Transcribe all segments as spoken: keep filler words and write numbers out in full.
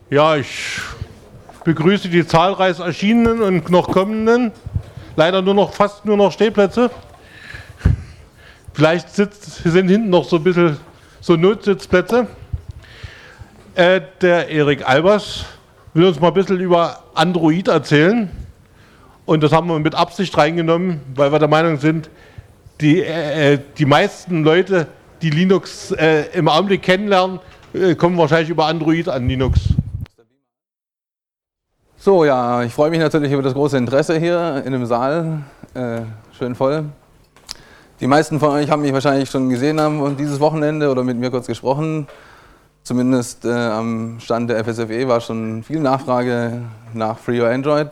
Ja, ich begrüße die zahlreich erschienenen und noch kommenden. Leider nur noch fast nur noch Stehplätze. Vielleicht sitzt, sind hinten noch so ein bisschen so Notsitzplätze. Äh, der Erik Albers will uns mal ein bisschen über Android erzählen. Und das haben wir mit Absicht reingenommen, weil wir der Meinung sind, die, äh, die meisten Leute, die Linux äh, im Augenblick kennenlernen, äh, kommen wahrscheinlich über Android an Linux. So, ja, ich freue mich natürlich über das große Interesse hier in dem Saal. Äh, schön voll. Die meisten von euch haben mich wahrscheinlich schon gesehen haben dieses Wochenende oder mit mir kurz gesprochen. Zumindest äh, am Stand der F S F E war schon viel Nachfrage nach FreeORAndroid.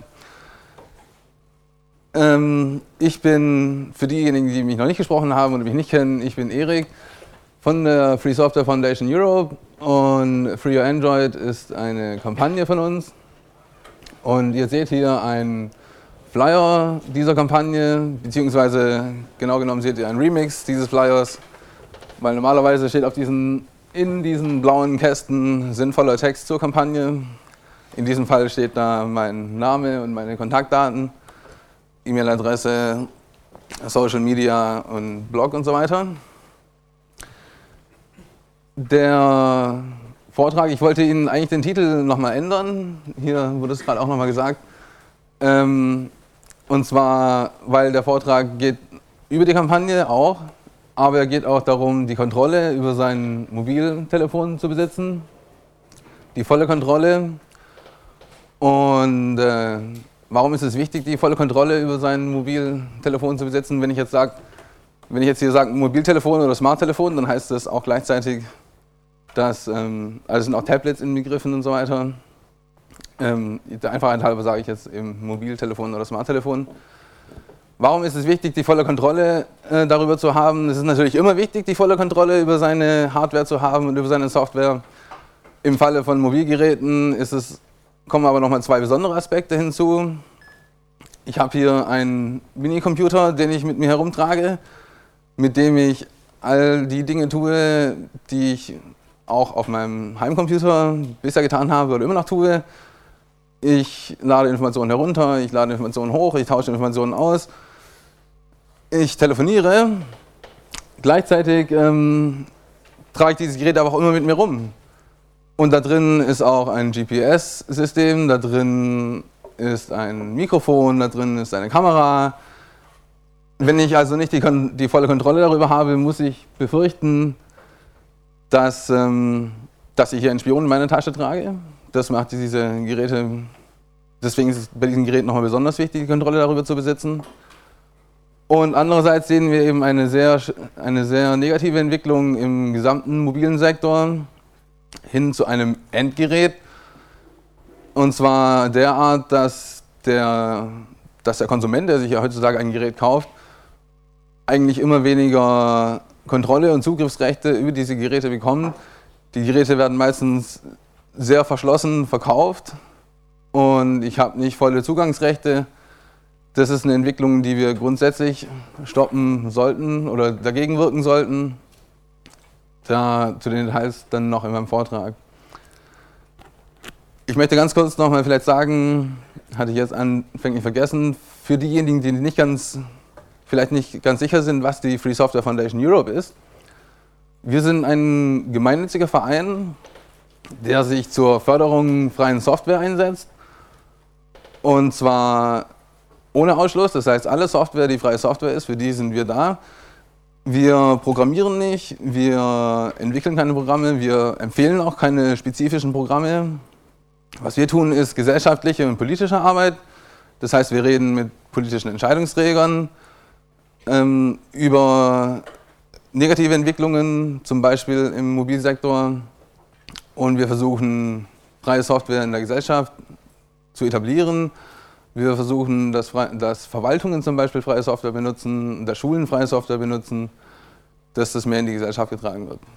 Ähm, ich bin, für diejenigen, die mich noch nicht gesprochen haben und mich nicht kennen, ich bin Erik von der Free Software Foundation Europe und FreeORAndroid ist eine Kampagne von uns. Und ihr seht hier einen Flyer dieser Kampagne, beziehungsweise genau genommen seht ihr einen Remix dieses Flyers, weil normalerweise steht auf diesen, in diesen blauen Kästen sinnvoller Text zur Kampagne. In diesem Fall steht da mein Name und meine Kontaktdaten, E-Mail-Adresse, Social Media und Blog und so weiter. Der Vortrag, ich wollte Ihnen eigentlich den Titel nochmal ändern, hier wurde es gerade auch nochmal gesagt. Ähm, und zwar, weil der Vortrag geht über die Kampagne auch, aber er geht auch darum, die Kontrolle über sein Mobiltelefon zu besitzen, die volle Kontrolle. Und äh, warum ist es wichtig, die volle Kontrolle über sein Mobiltelefon zu besitzen? Wenn ich jetzt sage, wenn ich jetzt hier sage Mobiltelefon oder Smarttelefon, dann heißt das auch gleichzeitig, dass, ähm, also sind auch Tablets inbegriffen und so weiter. Ähm, der Einfachheit halber sage ich jetzt eben Mobiltelefon oder Smarttelefon. Warum ist es wichtig, die volle Kontrolle äh, darüber zu haben? Es ist natürlich immer wichtig, die volle Kontrolle über seine Hardware zu haben und über seine Software. Im Falle von Mobilgeräten ist es, kommen aber nochmal zwei besondere Aspekte hinzu. Ich habe hier einen Minicomputer, den ich mit mir herumtrage, mit dem ich all die Dinge tue, die ich auch auf meinem Heimcomputer bisher getan habe oder immer noch tue. Ich lade Informationen herunter, ich lade Informationen hoch, ich tausche Informationen aus, ich telefoniere. Gleichzeitig ähm, trage ich dieses Gerät aber auch immer mit mir rum. Und da drin ist auch ein G P S-System, da drin ist ein Mikrofon, da drin ist eine Kamera. Wenn ich also nicht die, die volle Kontrolle darüber habe, muss ich befürchten, dass, ähm, dass ich hier einen Spion in meiner Tasche trage. Das macht diese Geräte, deswegen ist es bei diesen Geräten nochmal besonders wichtig, die Kontrolle darüber zu besitzen. Und andererseits sehen wir eben eine sehr, eine sehr negative Entwicklung im gesamten mobilen Sektor hin zu einem Endgerät. Und zwar derart, dass der, dass der Konsument, der sich ja heutzutage ein Gerät kauft, eigentlich immer weniger Kontrolle und Zugriffsrechte über diese Geräte bekommt. Die Geräte werden meistens sehr verschlossen verkauft und ich habe nicht volle Zugangsrechte. Das ist eine Entwicklung, die wir grundsätzlich stoppen sollten oder dagegen wirken sollten. Da zu den Details dann noch in meinem Vortrag. Ich möchte ganz kurz nochmal vielleicht sagen, hatte ich jetzt anfänglich vergessen, für diejenigen, die nicht ganz vielleicht nicht ganz sicher sind, was die Free Software Foundation Europe ist. Wir sind ein gemeinnütziger Verein, der sich zur Förderung freien Software einsetzt. Und zwar ohne Ausschluss, das heißt, alle Software, die freie Software ist, für die sind wir da. Wir programmieren nicht, wir entwickeln keine Programme, wir empfehlen auch keine spezifischen Programme. Was wir tun, ist gesellschaftliche und politische Arbeit. Das heißt, wir reden mit politischen Entscheidungsträgern ähm, über negative Entwicklungen, zum Beispiel im Mobilsektor. Und wir versuchen, freie Software in der Gesellschaft zu etablieren. Wir versuchen, dass, dass Verwaltungen zum Beispiel freie Software benutzen, dass Schulen freie Software benutzen, dass das mehr in die Gesellschaft getragen wird.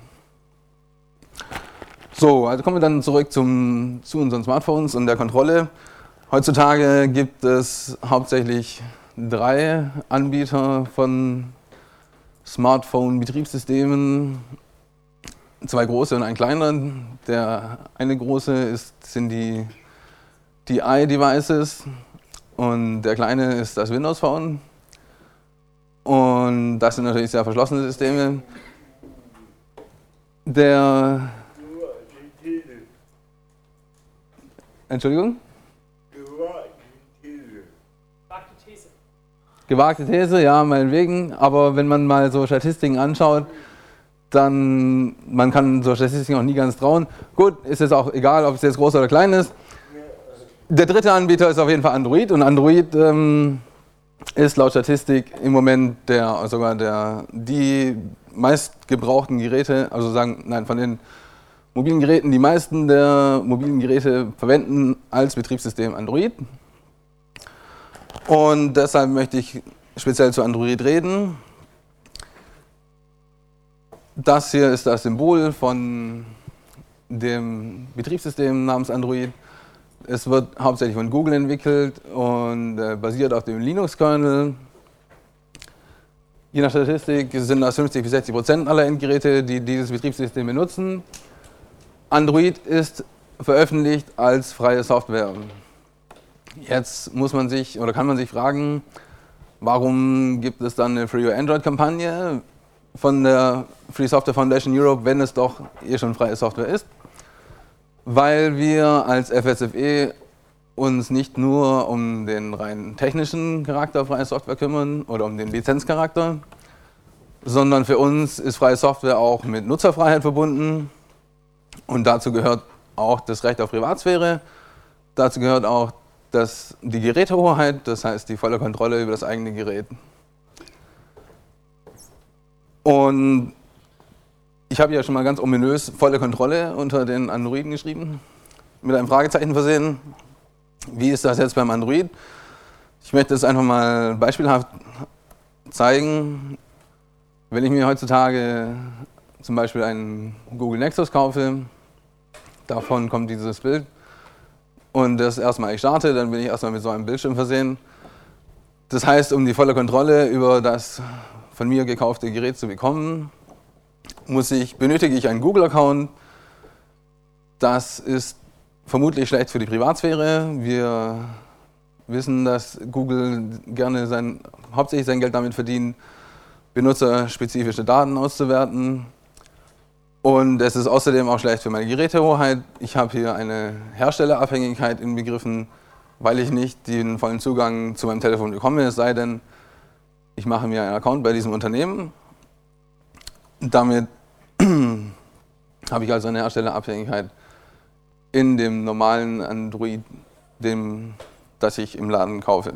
So, also kommen wir dann zurück zum, zu unseren Smartphones und der Kontrolle. Heutzutage gibt es hauptsächlich drei Anbieter von Smartphone-Betriebssystemen. zwei große und einen kleineren. Der eine große ist, sind die, die i-Devices und der kleine ist das Windows Phone. Und das sind natürlich sehr verschlossene Systeme. Der Entschuldigung? Gewagte These. Gewagte These, ja, meinetwegen. Aber wenn man mal so Statistiken anschaut, dann man kann so Statistiken auch nie ganz trauen. Gut, ist jetzt auch egal, ob es jetzt groß oder klein ist. Der dritte Anbieter ist auf jeden Fall Android und Android ähm, ist laut Statistik im Moment der sogar der die meistgebrauchten Geräte, also sagen, nein, von den mobilen Geräten, die meisten der mobilen Geräte verwenden als Betriebssystem Android. Und deshalb möchte ich speziell zu Android reden. Das hier ist das Symbol von dem Betriebssystem namens Android. Es wird hauptsächlich von Google entwickelt und äh, basiert auf dem Linux-Kernel. Je nach Statistik sind das fünfzig bis sechzig Prozent aller Endgeräte, die dieses Betriebssystem benutzen. Android ist veröffentlicht als freie Software. Jetzt muss man sich oder kann man sich fragen, warum gibt es dann eine Free Android-Kampagne von der Free Software Foundation Europe, wenn es doch eh schon freie Software ist? Weil wir als F S F E uns nicht nur um den rein technischen Charakter freier Software kümmern oder um den Lizenzcharakter, sondern für uns ist freie Software auch mit Nutzerfreiheit verbunden und dazu gehört auch das Recht auf Privatsphäre, dazu gehört auch das, die Gerätehoheit, das heißt die volle Kontrolle über das eigene Gerät. Und ich habe ja schon mal ganz ominös volle Kontrolle unter den Androiden geschrieben, mit einem Fragezeichen versehen. Wie ist das jetzt beim Android? Ich möchte es einfach mal beispielhaft zeigen. Wenn ich mir heutzutage zum Beispiel einen Google Nexus kaufe, davon kommt dieses Bild und das erstmal ich starte, dann bin ich erstmal mit so einem Bildschirm versehen. Das heißt, um die volle Kontrolle über das von mir gekaufte Gerät zu bekommen, muss ich, benötige ich einen Google-Account. Das ist vermutlich schlecht für die Privatsphäre. Wir wissen, dass Google gerne sein, hauptsächlich sein Geld damit verdient, benutzerspezifische Daten auszuwerten. Und es ist außerdem auch schlecht für meine Gerätehoheit. Ich habe hier eine Herstellerabhängigkeit inbegriffen, weil ich nicht den vollen Zugang zu meinem Telefon bekomme, es sei denn, ich mache mir einen Account bei diesem Unternehmen. Damit habe ich also eine Herstellerabhängigkeit in dem normalen Android, dem, das ich im Laden kaufe.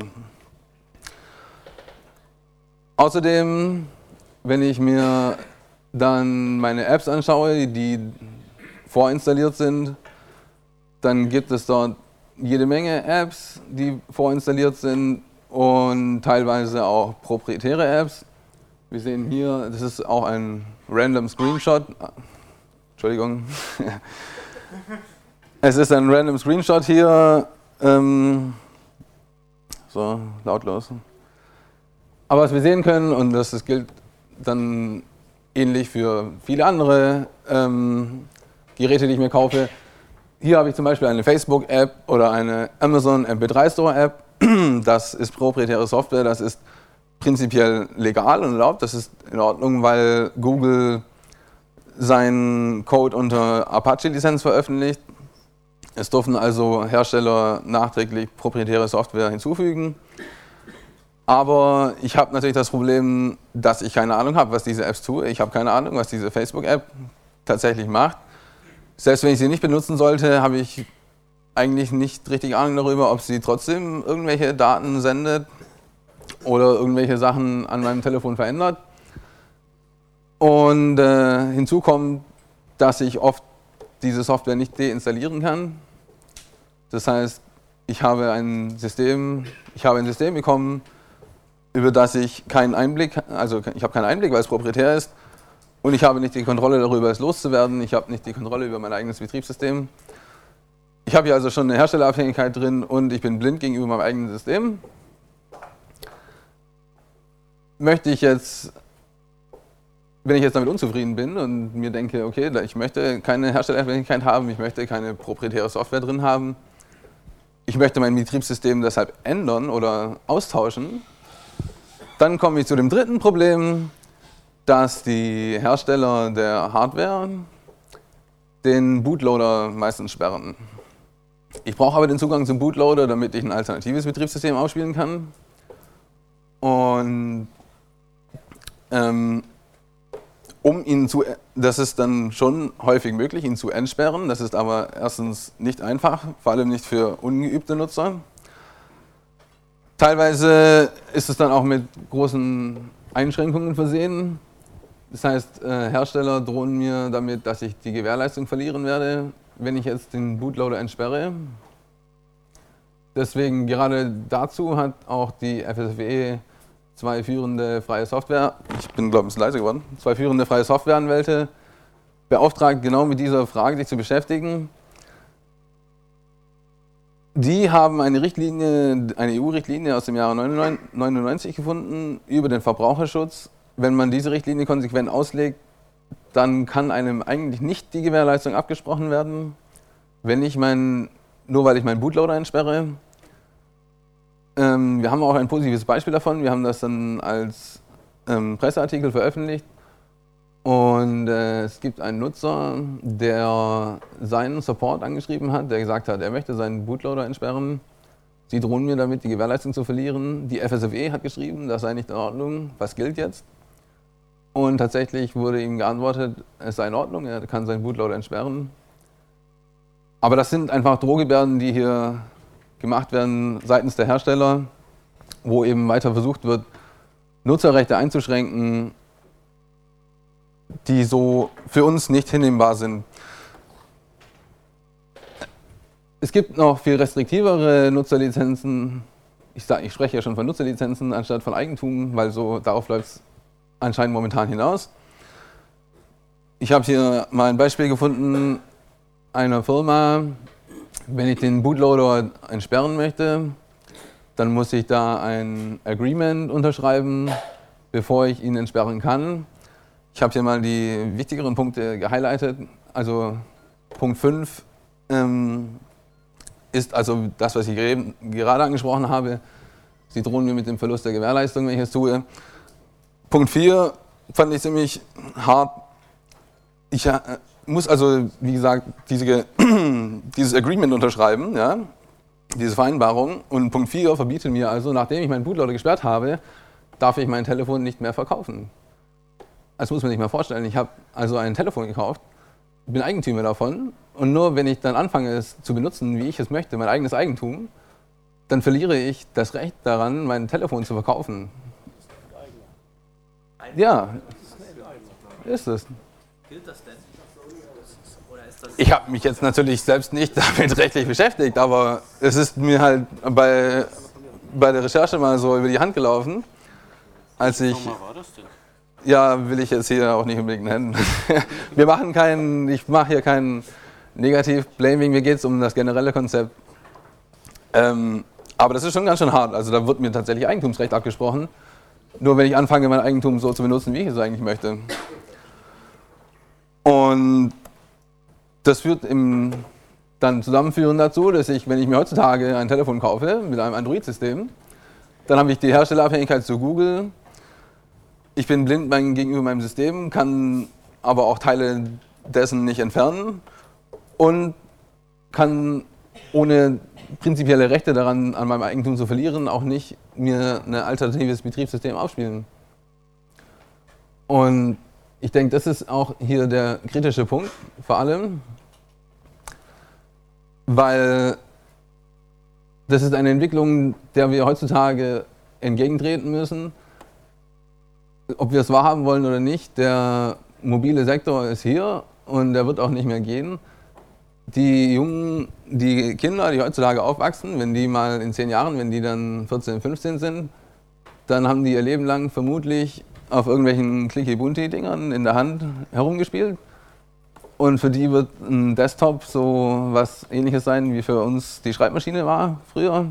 Außerdem, wenn ich mir dann meine Apps anschaue, die vorinstalliert sind, dann gibt es dort jede Menge Apps, die vorinstalliert sind und teilweise auch proprietäre Apps. Wir sehen hier, das ist auch ein Random Screenshot. Entschuldigung. Es ist ein Random Screenshot hier. Ähm, so, lautlos. Aber was wir sehen können, und das, das gilt dann ähnlich für viele andere ähm, Geräte, die ich mir kaufe. Hier habe ich zum Beispiel eine Facebook-App oder eine Amazon M P drei Store-App. Das ist proprietäre Software, das ist prinzipiell legal und erlaubt. Das ist in Ordnung, weil Google seinen Code unter Apache-Lizenz veröffentlicht. Es dürfen also Hersteller nachträglich proprietäre Software hinzufügen. Aber ich habe natürlich das Problem, dass ich keine Ahnung habe, was diese Apps tun. Ich habe keine Ahnung, was diese Facebook-App tatsächlich macht. Selbst wenn ich sie nicht benutzen sollte, habe ich eigentlich nicht richtig Ahnung darüber, ob sie trotzdem irgendwelche Daten sendet oder irgendwelche Sachen an meinem Telefon verändert. Und äh, hinzu kommt, dass ich oft diese Software nicht deinstallieren kann. Das heißt, ich habe ein System, ich habe ein System bekommen, über das ich keinen Einblick, also ich habe keinen Einblick, weil es proprietär ist, und ich habe nicht die Kontrolle darüber, es loszuwerden. Ich habe nicht die Kontrolle über mein eigenes Betriebssystem. Ich habe hier also schon eine Herstellerabhängigkeit drin und ich bin blind gegenüber meinem eigenen System. Möchte ich jetzt wenn ich jetzt damit unzufrieden bin und mir denke, okay, ich möchte keine Herstellerabhängigkeit haben, ich möchte keine proprietäre Software drin haben, ich möchte mein Betriebssystem deshalb ändern oder austauschen, dann komme ich zu dem dritten Problem, dass die Hersteller der Hardware den Bootloader meistens sperren. Ich brauche aber den Zugang zum Bootloader, damit ich ein alternatives Betriebssystem ausspielen kann. Und ähm, um ihn zu, das ist dann schon häufig möglich, ihn zu entsperren. Das ist aber erstens nicht einfach, vor allem nicht für ungeübte Nutzer. Teilweise ist es dann auch mit großen Einschränkungen versehen. Das heißt, äh, Hersteller drohen mir damit, dass ich die Gewährleistung verlieren werde, wenn ich jetzt den Bootloader entsperre. Deswegen gerade dazu hat auch die F S F E zwei führende freie Software, ich bin glaube ich ein bisschen leiser geworden, zwei führende freie Softwareanwälte beauftragt, genau mit dieser Frage sich zu beschäftigen. Die haben eine Richtlinie, eine E U-Richtlinie aus dem Jahre neunundneunzig gefunden über den Verbraucherschutz. Wenn man diese Richtlinie konsequent auslegt, dann kann einem eigentlich nicht die Gewährleistung abgesprochen werden, wenn ich mein, nur weil ich meinen Bootloader entsperre. Ähm, wir haben auch ein positives Beispiel davon. Wir haben das dann als ähm, Presseartikel veröffentlicht. Und äh, es gibt einen Nutzer, der seinen Support angeschrieben hat, der gesagt hat, er möchte seinen Bootloader entsperren. Sie drohen mir damit, die Gewährleistung zu verlieren. Die F S F E hat geschrieben, das sei nicht in Ordnung. Was gilt jetzt? Und tatsächlich wurde ihm geantwortet, es sei in Ordnung, er kann seinen Bootloader entsperren. Aber das sind einfach Drohgebärden, die hier gemacht werden seitens der Hersteller, wo eben weiter versucht wird, Nutzerrechte einzuschränken, die so für uns nicht hinnehmbar sind. Es gibt noch viel restriktivere Nutzerlizenzen. Ich, sag, ich spreche ja schon von Nutzerlizenzen anstatt von Eigentum, weil so darauf läuft es anscheinend momentan hinaus. Ich habe hier mal ein Beispiel gefunden einer Firma. Wenn ich den Bootloader entsperren möchte, dann muss ich da ein Agreement unterschreiben, bevor ich ihn entsperren kann. Ich habe hier mal die wichtigeren Punkte gehighlightet. Also Punkt fünf ähm, ist also das, was ich gerade angesprochen habe. Sie drohen mir mit dem Verlust der Gewährleistung, wenn ich es tue. Punkt vier fand ich ziemlich hart. Ich äh, muss also, wie gesagt, diese, dieses Agreement unterschreiben, ja, diese Vereinbarung. Und Punkt vier verbietet mir also, nachdem ich meinen Bootloader gesperrt habe, darf ich mein Telefon nicht mehr verkaufen. Das muss man sich mal vorstellen. Ich habe also ein Telefon gekauft, bin Eigentümer davon und nur wenn ich dann anfange, es zu benutzen, wie ich es möchte, mein eigenes Eigentum, dann verliere ich das Recht daran, mein Telefon zu verkaufen. Ja, ist es. Gilt das denn? Oder ist das Ich habe mich jetzt natürlich selbst nicht damit rechtlich beschäftigt, aber es ist mir halt bei, bei der Recherche mal so über die Hand gelaufen, als ich... Wie war das denn? Ja, will ich jetzt hier auch nicht unbedingt nennen. Wir machen keinen, ich mache hier kein Negativ-Blaming, mir geht es um das generelle Konzept. Ähm, aber das ist schon ganz schön hart, also da wird mir tatsächlich Eigentumsrecht abgesprochen. Nur wenn ich anfange, mein Eigentum so zu benutzen, wie ich es eigentlich möchte. Und das führt im, dann zusammenführen dazu, dass ich, wenn ich mir heutzutage ein Telefon kaufe mit einem Android-System, dann habe ich die Herstellerabhängigkeit zu Google. Ich bin blind gegenüber meinem System, kann aber auch Teile dessen nicht entfernen und kann ohne prinzipielle Rechte daran, an meinem Eigentum zu verlieren, auch nicht mir ein alternatives Betriebssystem aufspielen. Und ich denke, das ist auch hier der kritische Punkt, vor allem, weil das ist eine Entwicklung, der wir heutzutage entgegentreten müssen. Ob wir es wahrhaben wollen oder nicht, der mobile Sektor ist hier und der wird auch nicht mehr gehen. Die Jungen, die Kinder, die heutzutage aufwachsen, wenn die mal in zehn Jahren, wenn die dann vierzehn, fünfzehn sind, dann haben die ihr Leben lang vermutlich auf irgendwelchen Clicky-Bunti-Dingern in der Hand herumgespielt. Und für die wird ein Desktop so was Ähnliches sein, wie für uns die Schreibmaschine war früher.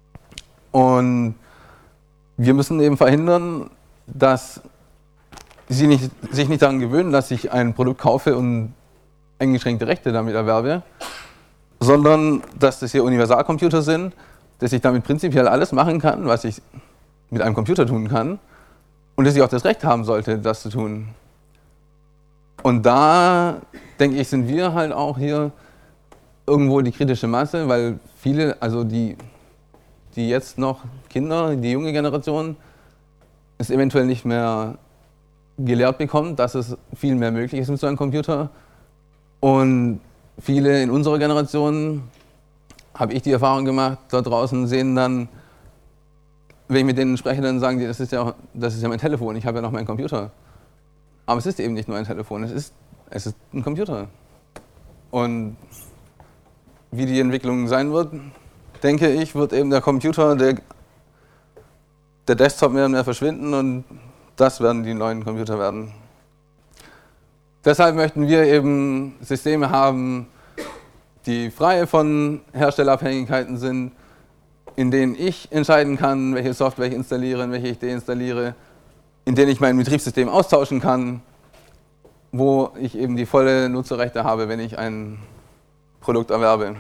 Und wir müssen eben verhindern, dass sie nicht, sich nicht daran gewöhnen, dass ich ein Produkt kaufe und eingeschränkte Rechte damit erwerbe, sondern dass das hier Universalcomputer sind, dass ich damit prinzipiell alles machen kann, was ich mit einem Computer tun kann und dass ich auch das Recht haben sollte, das zu tun. Und da, denke ich, sind wir halt auch hier irgendwo die kritische Masse, weil viele, also die, die jetzt noch Kinder, die junge Generation, es eventuell nicht mehr gelehrt bekommt, dass es viel mehr möglich ist mit so einem Computer. Und viele in unserer Generation, habe ich die Erfahrung gemacht, dort draußen sehen dann, wenn ich mit denen spreche, dann sagen die, das ist ja, das ist ja mein Telefon, ich habe ja noch meinen Computer. Aber es ist eben nicht nur ein Telefon, es ist, es ist ein Computer. Und wie die Entwicklung sein wird, denke ich, wird eben der Computer, der, der Desktop mehr und mehr verschwinden und das werden die neuen Computer werden. Deshalb möchten wir eben Systeme haben, die frei von Herstellerabhängigkeiten sind, in denen ich entscheiden kann, welche Software ich installiere und welche ich deinstalliere, in denen ich mein Betriebssystem austauschen kann, wo ich eben die volle Nutzerrechte habe, wenn ich ein Produkt erwerbe.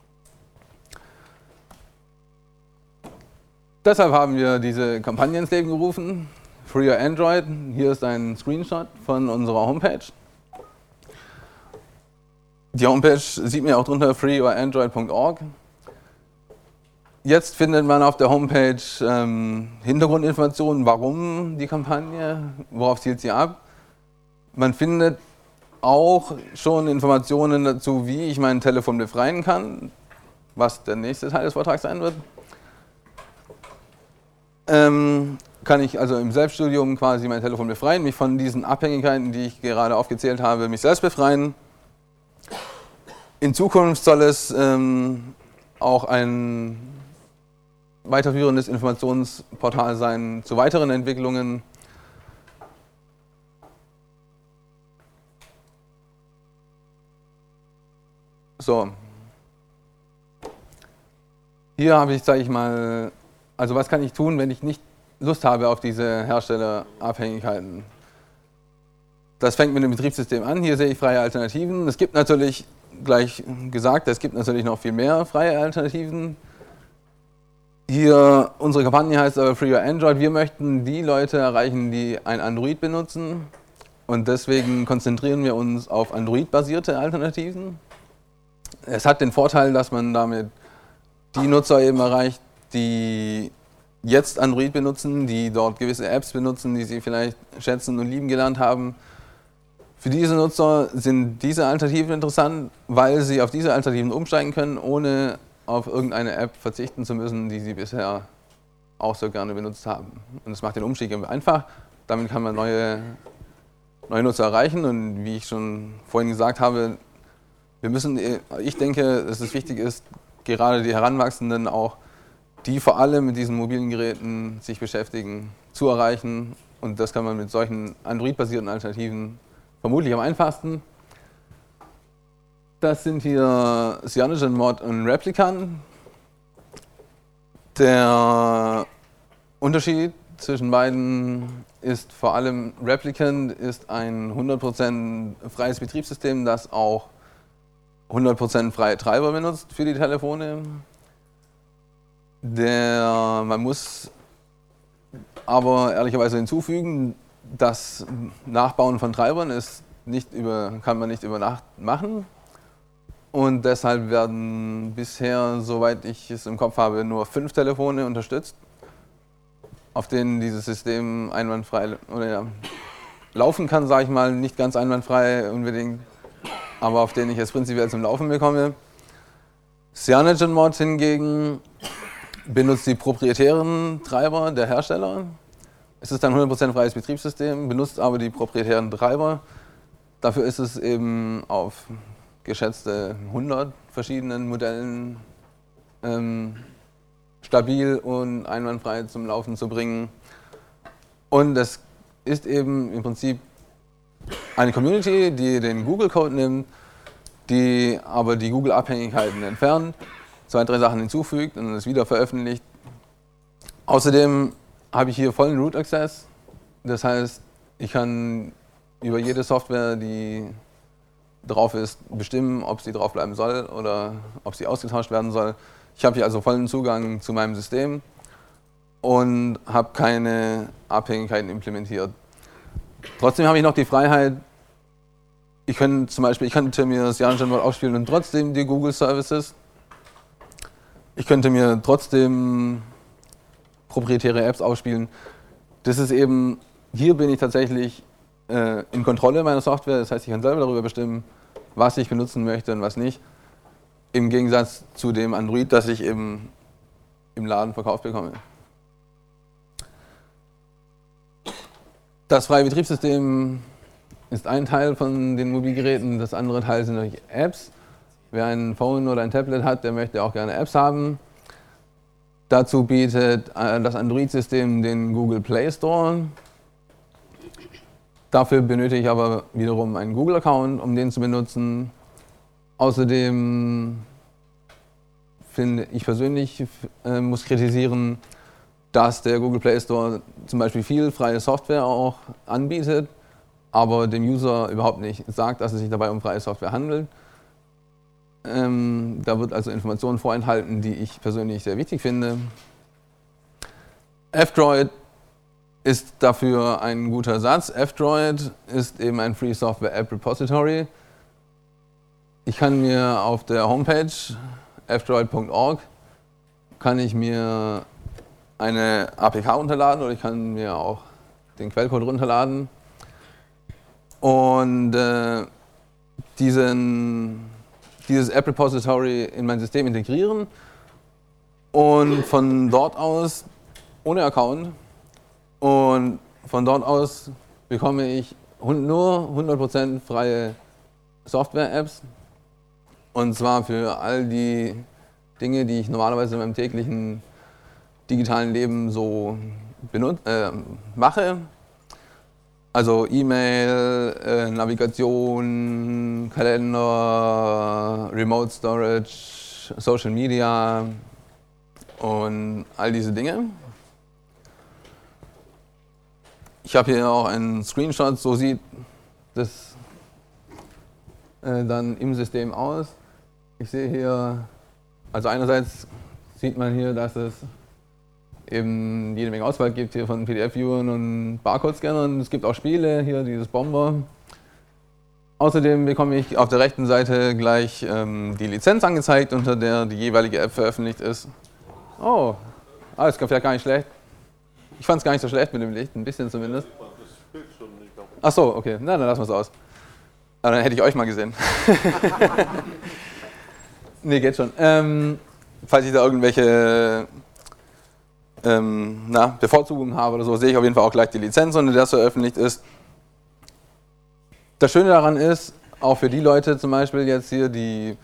Deshalb haben wir diese Kampagne ins Leben gerufen, Free Your Android. Hier ist ein Screenshot von unserer Homepage. Die Homepage sieht man auch drunter, free your android punkt org. Jetzt findet man auf der Homepage ähm, Hintergrundinformationen, warum die Kampagne, worauf zielt sie ab. Man findet auch schon Informationen dazu, wie ich mein Telefon befreien kann, was der nächste Teil des Vortrags sein wird. Ähm, kann ich also im Selbststudium quasi mein Telefon befreien, mich von diesen Abhängigkeiten, die ich gerade aufgezählt habe, mich selbst befreien. In Zukunft soll es ähm, auch ein weiterführendes Informationsportal sein zu weiteren Entwicklungen. So. Hier habe ich, sage ich mal, also was kann ich tun, wenn ich nicht Lust habe auf diese Herstellerabhängigkeiten? Das fängt mit dem Betriebssystem an. Hier sehe ich freie Alternativen. Es gibt natürlich, gleich gesagt, es gibt natürlich noch viel mehr freie Alternativen. Hier, unsere Kampagne heißt aber Free Your Android. Wir möchten die Leute erreichen, die ein Android benutzen. Und deswegen konzentrieren wir uns auf Android-basierte Alternativen. Es hat den Vorteil, dass man damit die Nutzer eben erreicht, die jetzt Android benutzen, die dort gewisse Apps benutzen, die sie vielleicht schätzen und lieben gelernt haben. Für diese Nutzer sind diese Alternativen interessant, weil sie auf diese Alternativen umsteigen können, ohne auf irgendeine App verzichten zu müssen, die sie bisher auch so gerne benutzt haben. Und das macht den Umstieg einfach. Damit kann man neue, neue Nutzer erreichen. Und wie ich schon vorhin gesagt habe, wir müssen, ich denke, dass es wichtig ist, gerade die Heranwachsenden auch, die vor allem mit diesen mobilen Geräten sich beschäftigen, zu erreichen. Und das kann man mit solchen Android-basierten Alternativen vermutlich am einfachsten. Das sind hier CyanogenMod und Replicant. Der Unterschied zwischen beiden ist vor allem, Replicant ist ein hundert Prozent freies Betriebssystem, das auch hundert Prozent freie Treiber benutzt für die Telefone. Der, man muss aber ehrlicherweise hinzufügen, das Nachbauen von Treibern ist nicht über, kann man nicht über Nacht machen. Und deshalb werden bisher, soweit ich es im Kopf habe, nur fünf Telefone unterstützt, auf denen dieses System einwandfrei oder ja, laufen kann, sage ich mal, nicht ganz einwandfrei unbedingt, aber auf denen ich es prinzipiell zum Laufen bekomme. CyanogenMod hingegen benutzt die proprietären Treiber der Hersteller. Es ist ein hundert Prozent freies Betriebssystem, benutzt aber die proprietären Treiber. Dafür ist es eben auf geschätzte hundert verschiedenen Modellen ähm, stabil und einwandfrei zum Laufen zu bringen. Und es ist eben im Prinzip eine Community, die den Google-Code nimmt, die aber die Google-Abhängigkeiten entfernt, zwei, drei Sachen hinzufügt und es wieder veröffentlicht. Außerdem habe ich hier vollen Root Access. Das heißt, Ich kann über jede Software, die drauf ist, bestimmen, ob sie drauf bleiben soll oder ob sie ausgetauscht werden soll. Ich habe hier also vollen Zugang zu meinem System und habe keine Abhängigkeiten implementiert. Trotzdem habe ich noch die Freiheit, ich könnte zum Beispiel, ich könnte mir das Jahresstandort aufspielen und trotzdem die Google Services. Ich könnte mir trotzdem proprietäre Apps aufspielen. Das ist eben, hier bin ich tatsächlich äh, in Kontrolle meiner Software, das heißt, ich kann selber darüber bestimmen, was ich benutzen möchte und was nicht. Im Gegensatz zu dem Android, das ich eben im Laden verkauft bekomme. Das freie Betriebssystem ist ein Teil von den Mobilgeräten, das andere Teil sind natürlich Apps. Wer ein Phone oder ein Tablet hat, der möchte auch gerne Apps haben. Dazu bietet das Android-System den Google Play Store. Dafür benötige ich aber wiederum einen Google-Account, um den zu benutzen. Außerdem finde ich persönlich, äh, muss kritisieren, dass der Google Play Store zum Beispiel viel freie Software auch anbietet, aber dem User überhaupt nicht sagt, dass es sich dabei um freie Software handelt. Ähm, da wird also Informationen vorenthalten, die ich persönlich sehr wichtig finde. F-Droid ist dafür ein guter Ersatz. F-Droid ist eben ein Free Software App Repository. Ich kann mir auf der Homepage f droid punkt org kann ich mir eine A P K runterladen oder ich kann mir auch den Quellcode runterladen und äh, diesen, dieses App Repository in mein System integrieren und von dort aus, ohne Account, und von dort aus bekomme ich nur hundert Prozent freie Software-Apps. Und zwar für all die Dinge, die ich normalerweise in meinem täglichen digitalen Leben so benut äh, mache. Also E-Mail, äh, Navigation, Kalender, Remote Storage, Social Media und all diese Dinge. Ich habe hier auch einen Screenshot, so sieht das äh, dann im System aus. Ich sehe hier, also einerseits sieht man hier, dass es eben jede Menge Auswahl gibt hier von P D F-Viewern und Barcode-Scannern. Es gibt auch Spiele, hier dieses Bomber. Außerdem bekomme ich auf der rechten Seite gleich ähm, die Lizenz angezeigt, unter der die jeweilige App veröffentlicht ist. Oh, ah, das ist vielleicht gar nicht schlecht. Ich fand es gar nicht so schlecht mit dem Licht, ein bisschen zumindest. Ach so, okay, na dann lassen wir es aus. Aber dann hätte ich euch mal gesehen. Nee, geht schon. Ähm, falls ich da irgendwelche ähm, na, Bevorzugungen habe oder so, sehe ich auf jeden Fall auch gleich die Lizenz, unter der es veröffentlicht ist. Das Schöne daran ist, auch für die Leute zum Beispiel jetzt hier, die,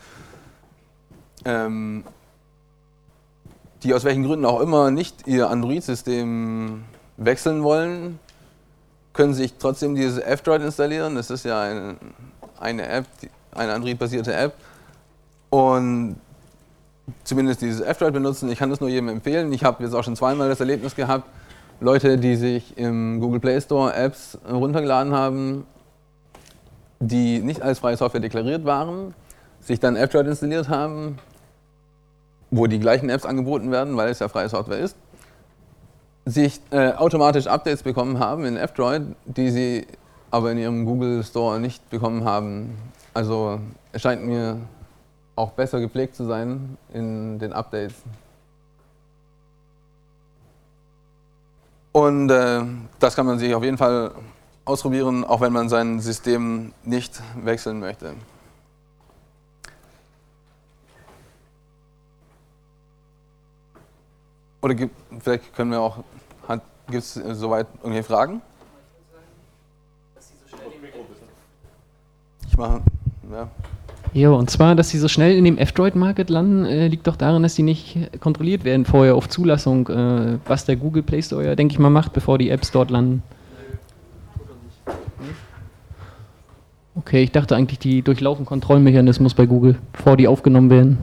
ähm, die aus welchen Gründen auch immer nicht ihr Android-System wechseln wollen, können sich trotzdem dieses F-Droid installieren. Das ist ja ein, eine App, eine Android-basierte App. Und zumindest dieses F-Droid benutzen. Ich kann das nur jedem empfehlen. Ich habe jetzt auch schon zweimal das Erlebnis gehabt, Leute, die sich im Google Play Store Apps runtergeladen haben, die nicht als freie Software deklariert waren, sich dann F-Droid installiert haben, wo die gleichen Apps angeboten werden, weil es ja freie Software ist, sich äh, automatisch Updates bekommen haben in F-Droid, die sie aber in ihrem Google Store nicht bekommen haben. Also es scheint mir auch besser gepflegt zu sein in den Updates. Und äh, das kann man sich auf jeden Fall ausprobieren, auch wenn man sein System nicht wechseln möchte. Oder gibt, vielleicht können wir auch, gibt es soweit irgendwelche Fragen? Ich mache, ja. Ja, und zwar, dass sie so schnell in dem F-Droid-Market landen, äh, liegt doch daran, dass die nicht kontrolliert werden vorher auf Zulassung, äh, was der Google Play Store ja, denke ich mal, macht, bevor die Apps dort landen. Okay, ich dachte eigentlich, die durchlaufen Kontrollmechanismus bei Google, bevor die aufgenommen werden.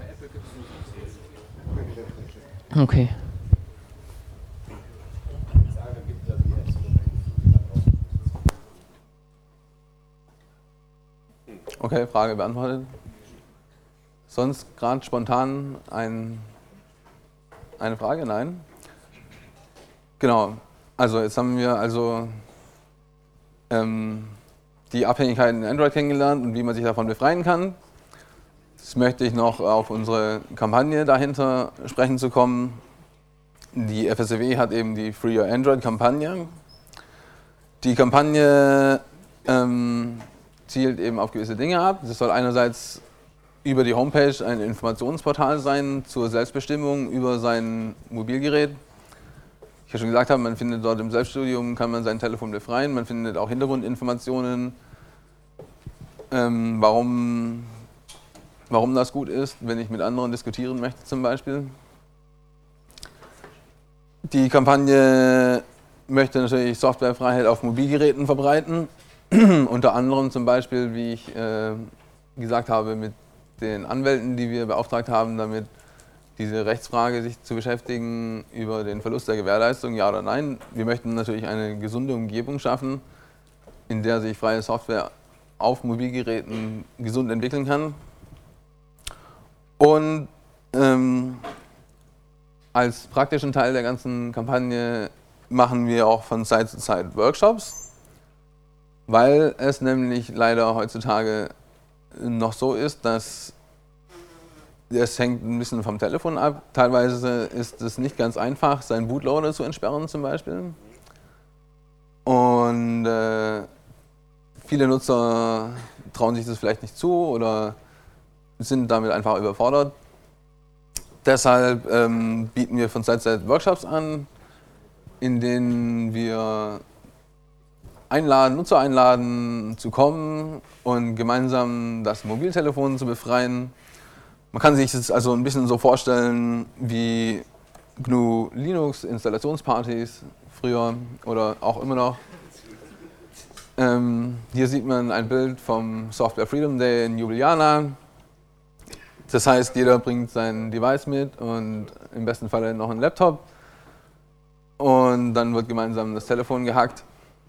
Okay. Okay, Frage beantwortet. Sonst gerade spontan ein, eine Frage? Nein? Genau, also jetzt haben wir also ähm, die Abhängigkeiten in Android kennengelernt und wie man sich davon befreien kann. Jetzt möchte ich noch auf unsere Kampagne dahinter sprechen zu kommen. Die F S F E hat eben die Free Your Android-Kampagne. Die Kampagne ähm, zielt eben auf gewisse Dinge ab. Das soll einerseits über die Homepage ein Informationsportal sein zur Selbstbestimmung über sein Mobilgerät. Ich ja schon gesagt habe, man findet dort im Selbststudium, kann man sein Telefon befreien, man findet auch Hintergrundinformationen, ähm, warum, warum das gut ist, wenn ich mit anderen diskutieren möchte zum Beispiel. Die Kampagne möchte natürlich Softwarefreiheit auf Mobilgeräten verbreiten, unter anderem zum Beispiel, wie ich äh, gesagt habe, mit den Anwälten, die wir beauftragt haben, damit diese Rechtsfrage sich zu beschäftigen über den Verlust der Gewährleistung, ja oder nein. Wir möchten natürlich eine gesunde Umgebung schaffen, in der sich freie Software auf Mobilgeräten gesund entwickeln kann. Und ähm, als praktischen Teil der ganzen Kampagne machen wir auch von Zeit zu Zeit Workshops, weil es nämlich leider heutzutage noch so ist, dass es hängt ein bisschen vom Telefon ab. Teilweise ist es nicht ganz einfach, seinen Bootloader zu entsperren zum Beispiel. Und äh, viele Nutzer trauen sich das vielleicht nicht zu oder sind damit einfach überfordert. Deshalb ähm, bieten wir von Zeit zu Zeit Workshops an, in denen wir einladen, Nutzer einladen, zu kommen und gemeinsam das Mobiltelefon zu befreien. Man kann sich das also ein bisschen so vorstellen wie G N U Linux Installationspartys früher oder auch immer noch. Ähm, hier sieht man ein Bild vom Software Freedom Day in Ljubljana. Das heißt, jeder bringt sein Device mit und im besten Fall noch einen Laptop. Und dann wird gemeinsam das Telefon gehackt.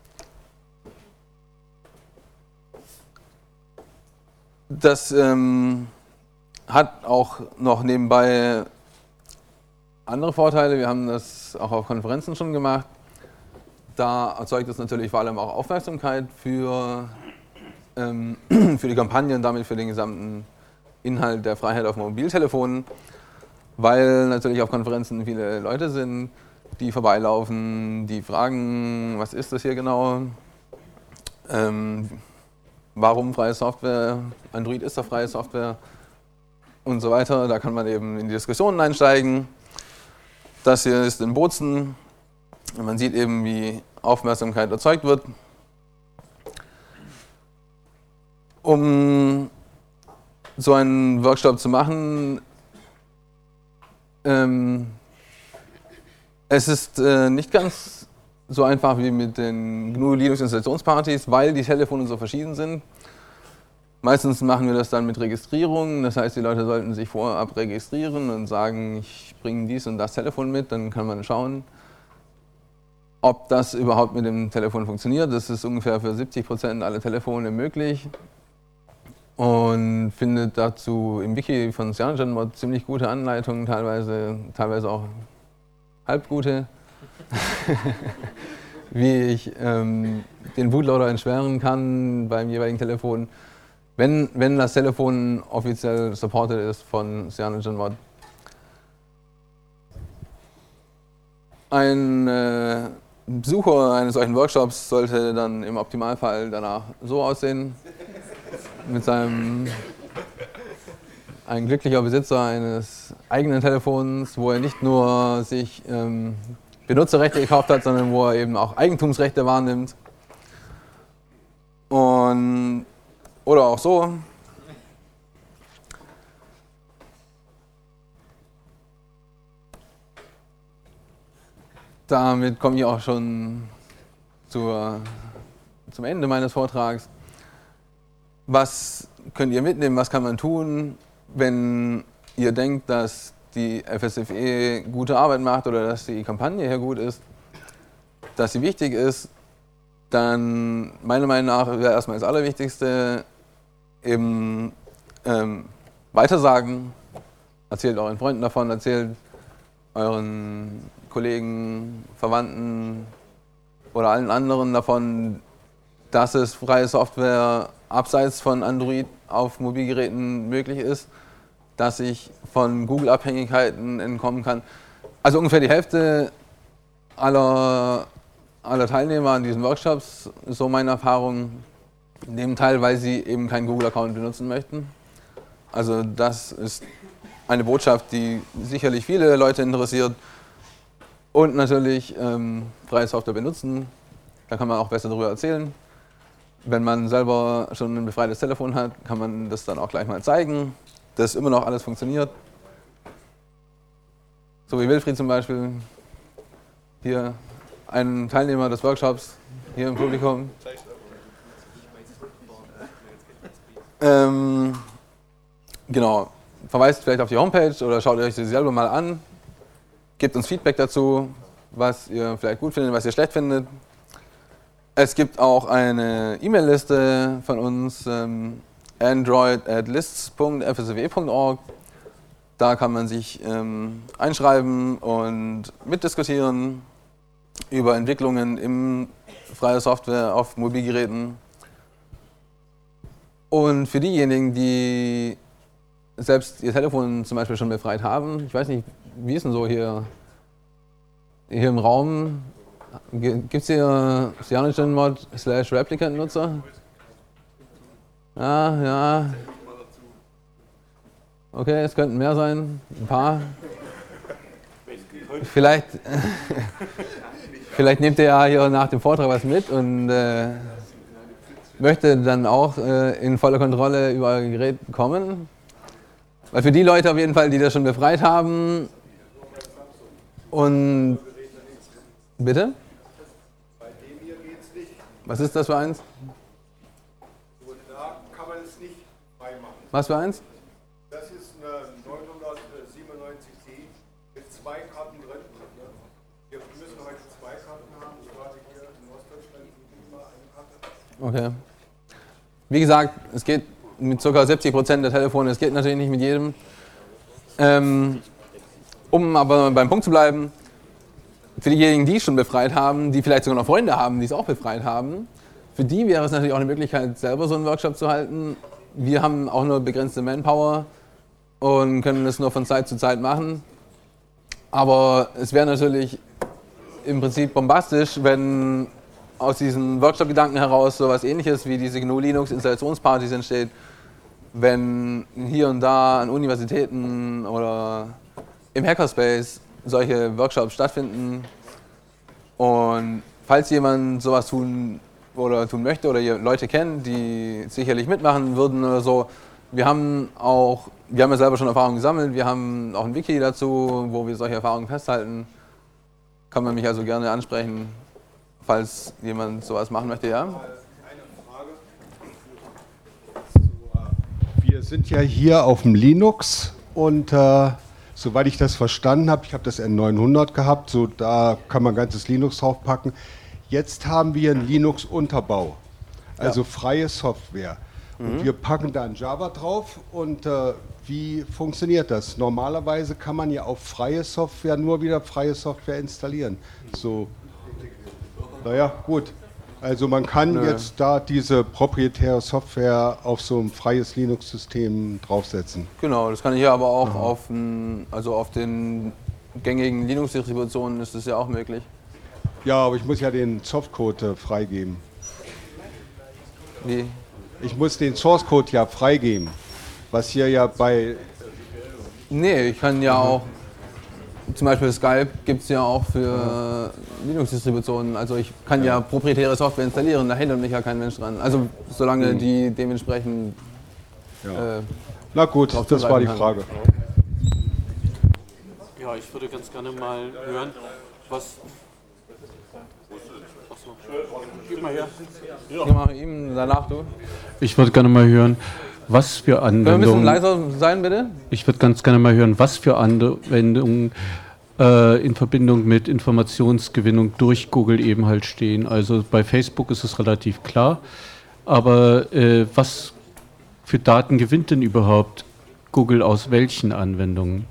Das ähm, hat auch noch nebenbei andere Vorteile. Wir haben das auch auf Konferenzen schon gemacht. Da erzeugt es natürlich vor allem auch Aufmerksamkeit für, ähm, für die Kampagne und damit für den gesamten Inhalt der Freiheit auf Mobiltelefonen, weil natürlich auf Konferenzen viele Leute sind, die vorbeilaufen, die fragen, was ist das hier genau, ähm, warum freie Software, Android ist doch freie Software und so weiter. Da kann man eben in die Diskussionen einsteigen. Das hier ist in Bozen. Man sieht eben, wie Aufmerksamkeit erzeugt wird. Um so einen Workshop zu machen, ähm, es ist äh, nicht ganz so einfach wie mit den G N U Linux Installationspartys, weil die Telefone so verschieden sind. Meistens machen wir das dann mit Registrierung, das heißt, die Leute sollten sich vorab registrieren und sagen, ich bringe dies und das Telefon mit, dann kann man schauen, ob das überhaupt mit dem Telefon funktioniert. Das ist ungefähr für siebzig Prozent aller Telefone möglich und findet dazu im Wiki von CyanogenMod ziemlich gute Anleitungen, teilweise, teilweise auch halbgute, wie ich ähm, den Bootloader entsperren kann beim jeweiligen Telefon, wenn, wenn das Telefon offiziell supported ist von CyanogenMod. Ein äh, Besucher eines solchen Workshops sollte dann im Optimalfall danach so aussehen, mit seinem ein glücklicher Besitzer eines eigenen Telefons, wo er nicht nur sich ähm, Benutzerrechte gekauft hat, sondern wo er eben auch Eigentumsrechte wahrnimmt. Und, oder auch so. Damit komme ich auch schon zur, zum Ende meines Vortrags. Was könnt ihr mitnehmen, was kann man tun, wenn ihr denkt, dass die F S F E gute Arbeit macht oder dass die Kampagne hier gut ist, dass sie wichtig ist, dann meiner Meinung nach wäre erstmal das Allerwichtigste, eben ähm, weitersagen. Erzählt euren Freunden davon, erzählt euren Kollegen, Verwandten oder allen anderen davon, dass es freie Software abseits von Android auf Mobilgeräten möglich ist, dass ich von Google-Abhängigkeiten entkommen kann. Also ungefähr die Hälfte aller, aller Teilnehmer an diesen Workshops, so meine Erfahrung, nehmen teil, weil sie eben keinen Google-Account benutzen möchten. Also das ist eine Botschaft, die sicherlich viele Leute interessiert. Und natürlich ähm, freie Software benutzen, da kann man auch besser darüber erzählen. Wenn man selber schon ein befreites Telefon hat, kann man das dann auch gleich mal zeigen, dass immer noch alles funktioniert. So wie Wilfried zum Beispiel, hier ein Teilnehmer des Workshops, hier im Publikum. Ähm, genau, verweist vielleicht auf die Homepage oder schaut euch sie selber mal an. Gebt uns Feedback dazu, was ihr vielleicht gut findet, was ihr schlecht findet. Es gibt auch eine E-Mail-Liste von uns, ähm, android at lists punkt f s w punkt org. Da kann man sich ähm, einschreiben und mitdiskutieren über Entwicklungen in freier Software auf Mobilgeräten. Und für diejenigen, die selbst ihr Telefon zum Beispiel schon befreit haben, ich weiß nicht, wie ist denn so hier, hier im Raum? Gibt es hier CyanogenMod slash Replicant-Nutzer? Ja, ja. Okay, es könnten mehr sein, ein paar. Vielleicht, vielleicht nehmt ihr ja hier nach dem Vortrag was mit und äh, möchte dann auch äh, in voller Kontrolle über euer Gerät kommen. Weil für die Leute auf jeden Fall, die das schon befreit haben und... Bitte? Bei dem hier geht es nicht. Was ist das für eins? Und da kann man es nicht freimachen. Was für eins? Das ist eine neunhundertsiebenundneunzig D mit zwei Karten drin. Wir müssen heute zwei Karten haben. Gerade hier in Ostdeutschland immer eine Karte. Okay. Wie gesagt, es geht mit ca. siebzig Prozent der Telefone, es geht natürlich nicht mit jedem. Ähm, um aber beim Punkt zu bleiben, für diejenigen, die es schon befreit haben, die vielleicht sogar noch Freunde haben, die es auch befreit haben, für die wäre es natürlich auch eine Möglichkeit, selber so einen Workshop zu halten. Wir haben auch nur begrenzte Manpower und können das nur von Zeit zu Zeit machen. Aber es wäre natürlich im Prinzip bombastisch, wenn aus diesen Workshop-Gedanken heraus so etwas Ähnliches wie diese G N U-Linux-Installationspartys entsteht, wenn hier und da an Universitäten oder im Hackerspace solche Workshops stattfinden. Und falls jemand sowas tun oder tun möchte oder ihr Leute kennt, die sicherlich mitmachen würden oder so, wir haben auch, wir haben ja selber schon Erfahrungen gesammelt, wir haben auch ein Wiki dazu, wo wir solche Erfahrungen festhalten. Kann man mich also gerne ansprechen, falls jemand sowas machen möchte, ja? Eine Frage. Wir sind ja hier auf dem Linux und äh, soweit ich das verstanden habe, ich habe das N neunhundert gehabt, so da kann man ganzes Linux draufpacken. Jetzt haben wir einen Linux-Unterbau, also ja. freie Software. Mhm. Und wir packen da ein Java drauf und äh, wie funktioniert das? Normalerweise kann man ja auf freie Software nur wieder freie Software installieren. So, naja, gut. Also man kann Nö. jetzt da diese proprietäre Software auf so ein freies Linux-System draufsetzen. Genau, das kann ich ja aber auch Aha. auf, ein, also auf den gängigen Linux-Distributionen ist das ja auch möglich. Ja, aber ich muss ja den Softcode äh, freigeben. Wie? Ich muss den Source-Code ja freigeben, was hier ja bei... Nee, ich kann ja mhm. auch, zum Beispiel Skype gibt es ja auch für mhm. Linux-Distributionen, also ich kann ja. ja proprietäre Software installieren, da hindert mich ja kein Mensch dran. Also solange mhm. die dementsprechend... Ja. Äh, Na gut, das war die Frage. Ja, ich würde ganz gerne mal hören, was... Achso, gib mal her. Ja. Ich mache ihm danach, du. Ich würde gerne mal hören, was für Anwendungen... Können wir ein bisschen leiser sein, bitte? Ich würde ganz gerne mal hören, was für Anwendungen äh, in Verbindung mit Informationsgewinnung durch Google eben halt stehen. Also bei Facebook ist es relativ klar, aber äh, was für Daten gewinnt denn überhaupt Google aus welchen Anwendungen?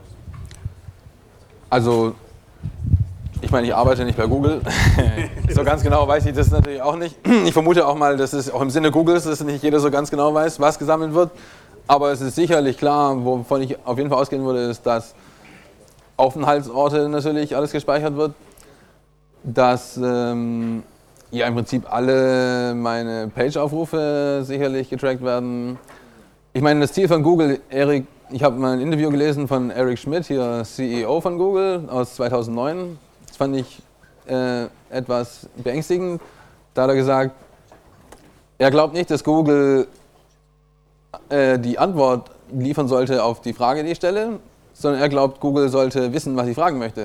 Also, ich meine, ich arbeite nicht bei Google. So ganz genau weiß ich das natürlich auch nicht. Ich vermute auch mal, dass es auch im Sinne Googles, dass nicht jeder so ganz genau weiß, was gesammelt wird. Aber es ist sicherlich klar, wovon ich auf jeden Fall ausgehen würde, ist, dass Aufenthaltsorte natürlich alles gespeichert wird. Dass ähm, ja im Prinzip alle meine Page-Aufrufe sicherlich getrackt werden. Ich meine, das Ziel von Google, Erik, ich habe mal ein Interview gelesen von Eric Schmidt, hier C E O von Google aus zweitausendneun. Das fand ich äh, etwas beängstigend. Da hat er gesagt, er glaubt nicht, dass Google äh, die Antwort liefern sollte auf die Frage, die ich stelle, sondern er glaubt, Google sollte wissen, was ich fragen möchte.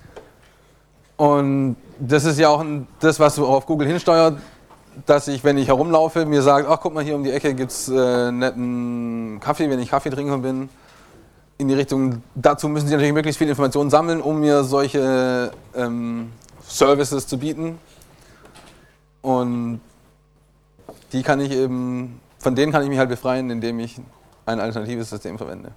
Und das ist ja auch das, was auf Google hinsteuert, dass ich, wenn ich herumlaufe, mir sagt, ach guck mal, hier um die Ecke gibt es äh, netten Kaffee, wenn ich Kaffeetrinker bin. In die Richtung, dazu müssen sie natürlich möglichst viele Informationen sammeln, um mir solche ähm, Services zu bieten. Und die kann ich eben, von denen kann ich mich halt befreien, indem ich ein alternatives System verwende.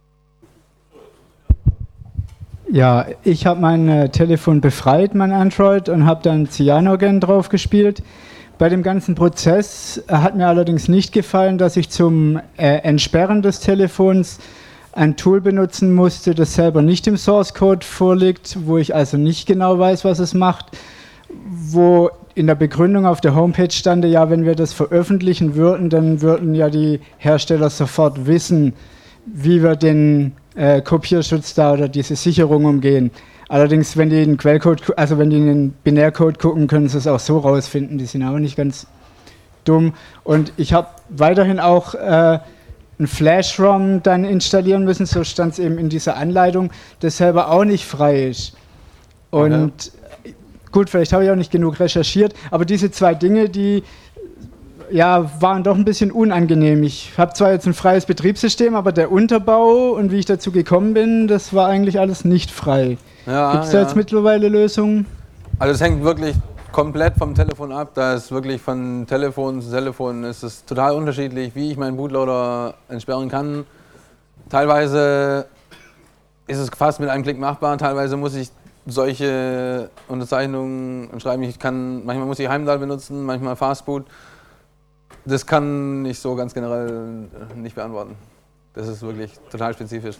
Ja, ich habe mein äh, Telefon befreit, mein Android, und habe dann Cyanogen drauf gespielt. Bei dem ganzen Prozess hat mir allerdings nicht gefallen, dass ich zum äh, Entsperren des Telefons ein Tool benutzen musste, das selber nicht im Source Code vorliegt, wo ich also nicht genau weiß, was es macht, wo in der Begründung auf der Homepage stand, ja, wenn wir das veröffentlichen würden, dann würden ja die Hersteller sofort wissen, wie wir den äh, Kopierschutz da oder diese Sicherung umgehen. Allerdings, wenn die in den Quellcode, also wenn die in den Binärcode gucken, können sie es auch so rausfinden. Die sind auch nicht ganz dumm. Und ich habe weiterhin auch äh, ein Flash-ROM dann installieren müssen, so stand es eben in dieser Anleitung, das selber auch nicht frei ist. Und okay. Gut, vielleicht habe ich auch nicht genug recherchiert, aber diese zwei Dinge, die ja, waren doch ein bisschen unangenehm. Ich habe zwar jetzt ein freies Betriebssystem, aber der Unterbau und wie ich dazu gekommen bin, das war eigentlich alles nicht frei. Ja, gibt es da ja. jetzt mittlerweile Lösungen? Also es hängt wirklich komplett vom Telefon ab. Da ist wirklich von Telefon zu Telefon ist es total unterschiedlich, wie ich meinen Bootloader entsperren kann. Teilweise ist es fast mit einem Klick machbar, teilweise muss ich solche Unterzeichnungen schreiben. Ich kann, manchmal muss ich Heimdall benutzen, manchmal Fastboot. Das kann ich so ganz generell nicht beantworten. Das ist wirklich total spezifisch.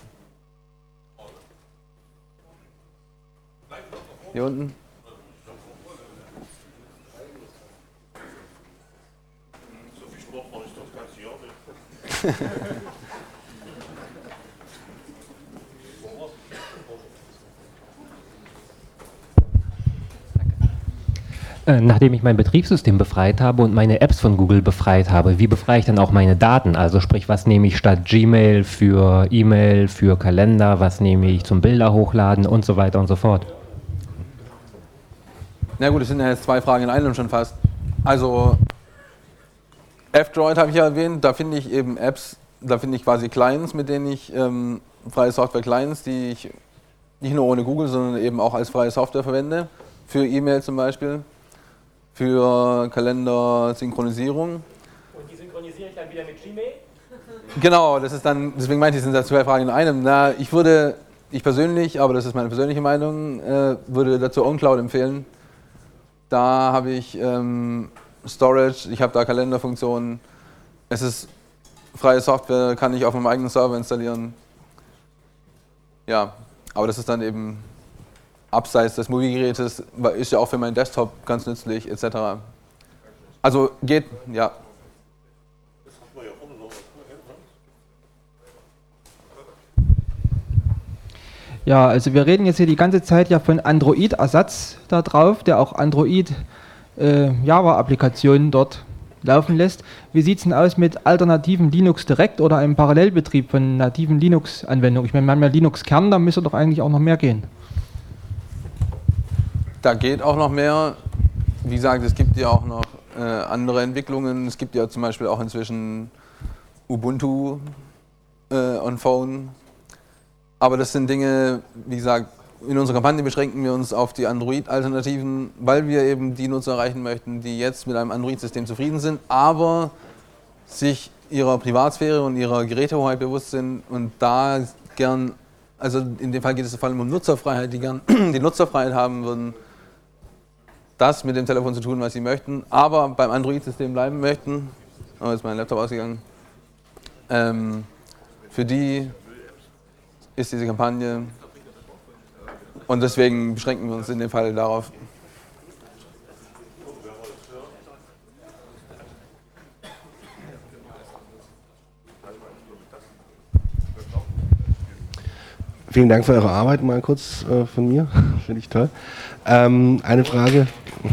Hier unten. So viel Sport mache ich das ganze Jahr nicht. Nachdem ich mein Betriebssystem befreit habe und meine Apps von Google befreit habe, wie befreie ich dann auch meine Daten? Also sprich, was nehme ich statt Gmail für E-Mail, für Kalender, was nehme ich zum Bilder hochladen und so weiter und so fort? Na gut, es sind ja jetzt zwei Fragen in einem schon fast. Also F-Droid habe ich ja erwähnt, da finde ich eben Apps, da finde ich quasi Clients, mit denen ich ähm, freie Software-Clients, die ich nicht nur ohne Google, sondern eben auch als freie Software verwende, für E-Mail zum Beispiel. Für Kalender-Synchronisierung. Und die synchronisiere ich dann wieder mit Gmail? Genau, das ist dann, deswegen meinte ich, sind das zwei Fragen in einem. Na, ich würde, ich persönlich, aber das ist meine persönliche Meinung, äh, würde dazu OwnCloud empfehlen. Da habe ich ähm, Storage, ich habe da Kalenderfunktionen. Es ist freie Software, kann ich auf meinem eigenen Server installieren. Ja, aber das ist dann eben abseits des Mobilgerätes, ist ja auch für meinen Desktop ganz nützlich, et cetera. Also geht, ja. Ja, also wir reden jetzt hier die ganze Zeit ja von Android-Ersatz da drauf, der auch Android-Java-Applikationen äh, dort laufen lässt. Wie sieht es denn aus mit alternativen Linux direkt oder einem Parallelbetrieb von nativen Linux-Anwendungen? Ich meine, wir haben ja Linux-Kern, da müsste doch eigentlich auch noch mehr gehen. Da geht auch noch mehr. Wie gesagt, es gibt ja auch noch äh, andere Entwicklungen. Es gibt ja zum Beispiel auch inzwischen Ubuntu äh, on Phone. Aber das sind Dinge, wie gesagt, in unserer Kampagne beschränken wir uns auf die Android-Alternativen, weil wir eben die Nutzer erreichen möchten, die jetzt mit einem Android-System zufrieden sind, aber sich ihrer Privatsphäre und ihrer Gerätehoheit bewusst sind und da gern, also in dem Fall geht es vor allem um Nutzerfreiheit, die gern die Nutzerfreiheit haben würden, das mit dem Telefon zu tun, was sie möchten, aber beim Android-System bleiben möchten. Oh, jetzt ist mein Laptop ausgegangen. Ähm, für die ist diese Kampagne und deswegen beschränken wir uns in dem Fall darauf. Vielen Dank für eure Arbeit, mal kurz äh, von mir. Finde ich toll. Ähm, eine Frage.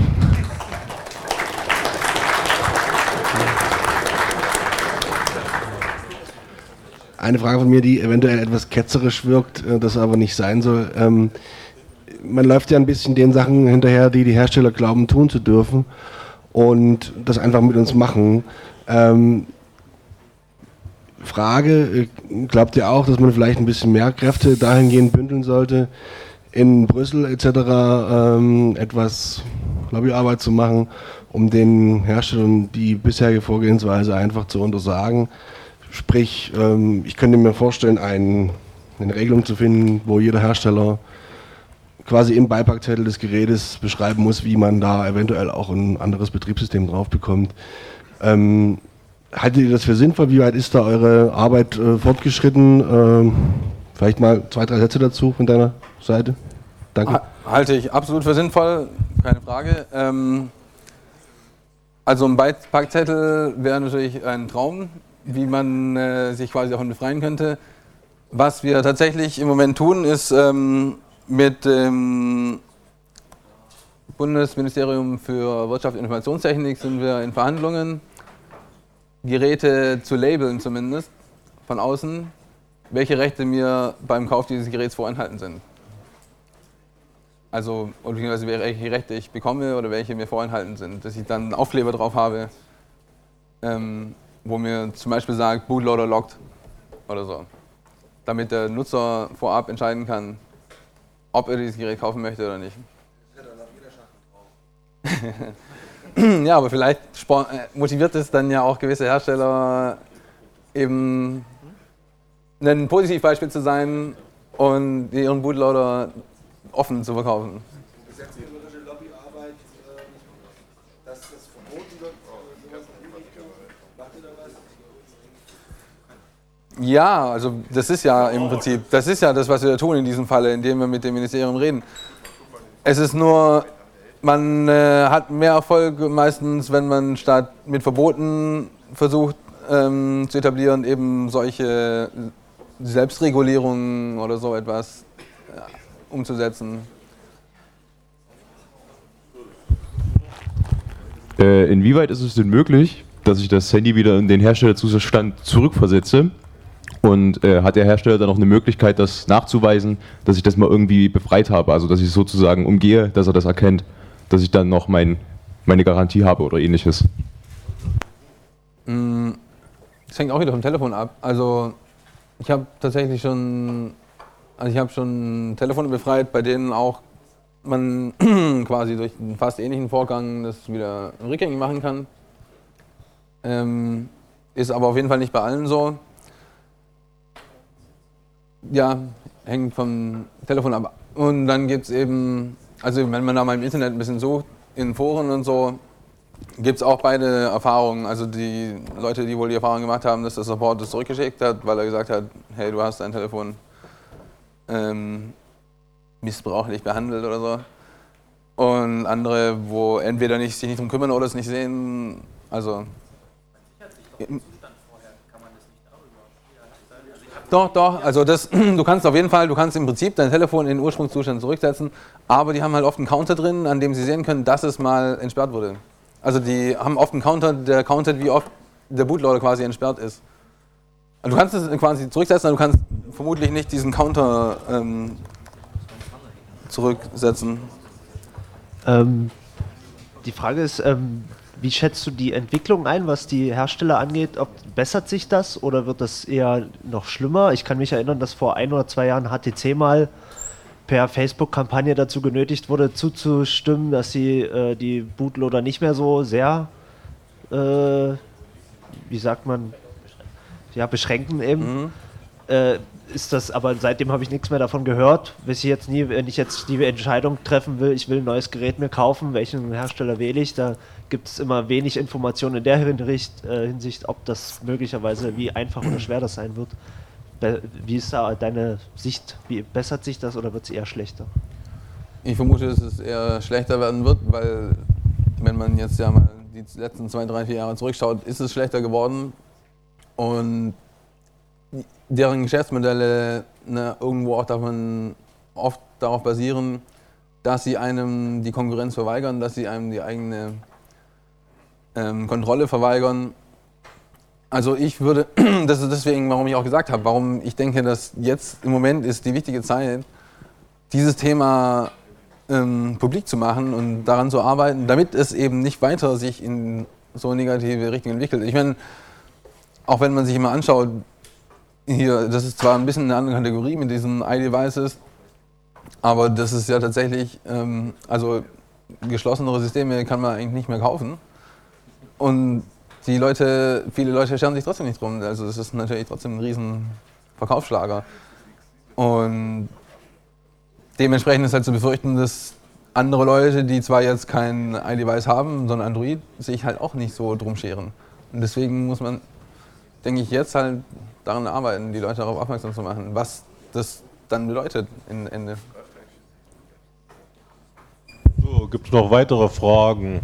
Eine Frage von mir, die eventuell etwas ketzerisch wirkt, äh, das aber nicht sein soll. Ähm, man läuft ja ein bisschen den Sachen hinterher, die die Hersteller glauben, tun zu dürfen und das einfach mit uns machen. Ähm, Frage, glaubt ihr auch, dass man vielleicht ein bisschen mehr Kräfte dahingehend bündeln sollte, in Brüssel et cetera ähm, etwas Lobbyarbeit zu machen, um den Herstellern die bisherige Vorgehensweise einfach zu untersagen? Sprich, ähm, ich könnte mir vorstellen, ein, eine Regelung zu finden, wo jeder Hersteller quasi im Beipackzettel des Gerätes beschreiben muss, wie man da eventuell auch ein anderes Betriebssystem drauf bekommt. Ähm, Haltet ihr das für sinnvoll? Wie weit ist da eure Arbeit äh, fortgeschritten? Ähm, vielleicht mal zwei, drei Sätze dazu von deiner Seite. Danke. Halte ich absolut für sinnvoll, keine Frage. Ähm, also ein Beipackzettel wäre natürlich ein Traum, wie man äh, sich quasi davon befreien könnte. Was wir tatsächlich im Moment tun, ist ähm, mit dem Bundesministerium für Wirtschaft und Informationstechnik sind wir in Verhandlungen, Geräte zu labeln zumindest, von außen, welche Rechte mir beim Kauf dieses Geräts vorenthalten sind. Also, beziehungsweise welche Rechte ich bekomme oder welche mir vorenthalten sind. Dass ich dann einen Aufkleber drauf habe, ähm, wo mir zum Beispiel sagt, Bootloader locked oder so. Damit der Nutzer vorab entscheiden kann, ob er dieses Gerät kaufen möchte oder nicht. Ja, aber vielleicht motiviert es dann ja auch gewisse Hersteller, eben ein Positivbeispiel zu sein und ihren Bootloader offen zu verkaufen. Gesetzgeberische Lobbyarbeit, dass das verboten wird, macht ihr da was? Ja, also das ist ja im Prinzip, das ist ja das, was wir tun in diesem Falle, indem wir mit dem Ministerium reden. Es ist nur, man äh, hat mehr Erfolg meistens, wenn man statt mit Verboten versucht ähm, zu etablieren, eben solche Selbstregulierungen oder so etwas ja, umzusetzen. Äh, inwieweit ist es denn möglich, dass ich das Handy wieder in den Herstellerzustand zurückversetze? Und äh, hat der Hersteller dann noch eine Möglichkeit, das nachzuweisen, dass ich das mal irgendwie befreit habe? Also dass ich es sozusagen umgehe, dass er das erkennt, dass ich dann noch mein, meine Garantie habe oder ähnliches? Das hängt auch wieder vom Telefon ab. Also ich habe tatsächlich schon, also ich habe schon Telefone befreit, bei denen auch man quasi durch einen fast ähnlichen Vorgang das wieder rückgängig machen kann. Ähm, ist aber auf jeden Fall nicht bei allen so. Ja, hängt vom Telefon ab. Und dann gibt es eben, also wenn man da mal im Internet ein bisschen sucht, in Foren und so, gibt es auch beide Erfahrungen. Also die Leute, die wohl die Erfahrung gemacht haben, dass der Support das zurückgeschickt hat, weil er gesagt hat, hey, du hast dein Telefon ähm, missbräuchlich behandelt oder so. Und andere, wo entweder nicht, sich nicht drum kümmern oder es nicht sehen. Also Doch, doch, also das, du kannst auf jeden Fall, du kannst im Prinzip dein Telefon in den Ursprungszustand zurücksetzen, aber die haben halt oft einen Counter drin, an dem sie sehen können, dass es mal entsperrt wurde. Also die haben oft einen Counter, der countet, wie oft der Bootloader quasi entsperrt ist. Also du kannst es quasi zurücksetzen, aber du kannst vermutlich nicht diesen Counter ähm, zurücksetzen. Ähm, die Frage ist, ähm, wie schätzt du die Entwicklung ein, was die Hersteller angeht? Ob bessert sich das oder wird das eher noch schlimmer? Ich kann mich erinnern, dass vor ein oder zwei Jahren H T C mal per Facebook-Kampagne dazu genötigt wurde, zuzustimmen, dass sie äh, die Bootloader nicht mehr so sehr, äh, wie sagt man, ja, beschränken eben. Mhm. Äh, ist das, aber seitdem habe ich nichts mehr davon gehört. Weiß ich jetzt nie, wenn ich jetzt die Entscheidung treffen will, ich will ein neues Gerät mir kaufen, welchen Hersteller wähle ich, da gibt es immer wenig Informationen in der Hinsicht, äh, Hinsicht, ob das möglicherweise, wie einfach oder schwer das sein wird. Be- Wie ist da deine Sicht? Wie bessert sich das oder wird es eher schlechter? Ich vermute, dass es eher schlechter werden wird, weil wenn man jetzt ja mal die letzten zwei, drei, vier Jahre zurückschaut, ist es schlechter geworden und deren Geschäftsmodelle ne, irgendwo auch davon oft darauf basieren, dass sie einem die Konkurrenz verweigern, dass sie einem die eigene ähm, Kontrolle verweigern. Also ich würde, das ist deswegen, warum ich auch gesagt habe, warum ich denke, dass jetzt im Moment ist die wichtige Zeit, dieses Thema ähm, publik zu machen und daran zu arbeiten, damit es eben nicht weiter sich in so negative Richtung entwickelt. Ich meine, auch wenn man sich immer anschaut, hier, das ist zwar ein bisschen eine andere Kategorie mit diesen iDevices, aber das ist ja tatsächlich, ähm, also geschlossenere Systeme kann man eigentlich nicht mehr kaufen. Und die Leute, viele Leute scheren sich trotzdem nicht drum. Also es ist natürlich trotzdem ein riesen Verkaufsschlager. Und dementsprechend ist halt zu befürchten, dass andere Leute, die zwar jetzt kein iDevice haben, sondern Android, sich halt auch nicht so drum scheren. Und deswegen muss man, denke ich, jetzt halt daran arbeiten, die Leute darauf aufmerksam zu machen, was das dann bedeutet im Ende. So, gibt es noch weitere Fragen?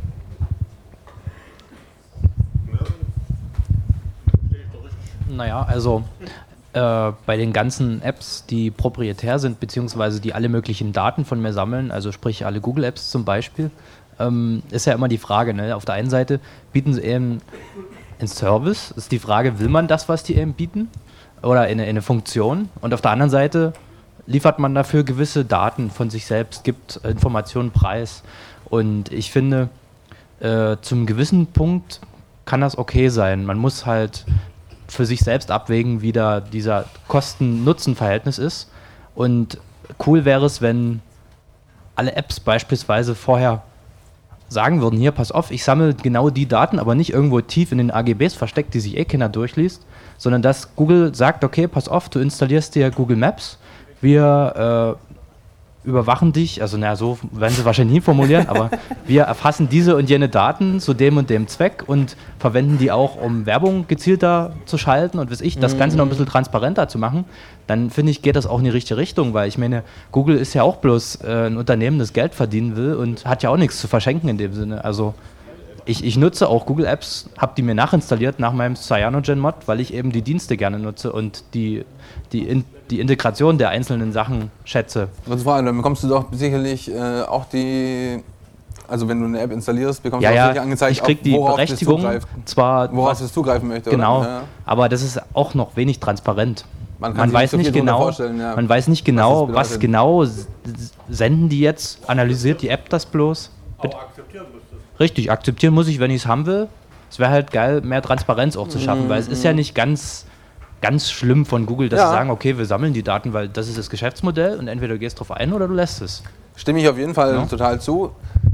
Naja, also äh, bei den ganzen Apps, die proprietär sind, beziehungsweise die alle möglichen Daten von mir sammeln, also sprich alle Google-Apps zum Beispiel, ähm, ist ja immer die Frage, ne? Auf der einen Seite bieten sie eben ein Service, ist die Frage, will man das, was die eben bieten? Oder eine, eine Funktion? Und auf der anderen Seite liefert man dafür gewisse Daten von sich selbst, gibt Informationen preis. Und ich finde, äh, zum gewissen Punkt kann das okay sein. Man muss halt für sich selbst abwägen, wie da dieser Kosten-Nutzen-Verhältnis ist. Und cool wäre es, wenn alle Apps beispielsweise vorher sagen würden, hier, pass auf, ich sammle genau die Daten, aber nicht irgendwo tief in den A G Bs versteckt, die sich eh keiner durchliest, sondern dass Google sagt, okay, pass auf, du installierst dir Google Maps, wir äh, überwachen dich, also naja, so werden sie wahrscheinlich nie formulieren, aber wir erfassen diese und jene Daten zu dem und dem Zweck und verwenden die auch, um Werbung gezielter zu schalten und weiß ich, das Ganze noch ein bisschen transparenter zu machen, dann finde ich, geht das auch in die richtige Richtung, weil ich meine, Google ist ja auch bloß äh, ein Unternehmen, das Geld verdienen will und hat ja auch nichts zu verschenken in dem Sinne. Also ich, ich nutze auch Google Apps, habe die mir nachinstalliert nach meinem CyanogenMod, weil ich eben die Dienste gerne nutze und die, die, in, die Integration der einzelnen Sachen schätze. Was war, dann bekommst du doch sicherlich äh, auch die, also wenn du eine App installierst, bekommst ja, du auch ja, sicher angezeigt, ich krieg die worauf Berechtigung, das zugreift, zwar worauf was, es zugreifen möchte. Genau, oder? Ja. Aber das ist auch noch wenig transparent. Man, kann man sich weiß nicht, so nicht genau, vorstellen, ja, man weiß nicht genau, was, was genau s- senden die jetzt, analysiert die App das bloß. Aber akzeptieren müsstest. Richtig, akzeptieren muss ich, wenn ich es haben will. Es wäre halt geil, mehr Transparenz auch zu schaffen, Mhm. weil es ist ja nicht ganz, ganz schlimm von Google, dass Ja. sie sagen, okay, wir sammeln die Daten, weil das ist das Geschäftsmodell und entweder du gehst drauf ein oder du lässt es. Stimme ich auf jeden Fall Ja. total zu.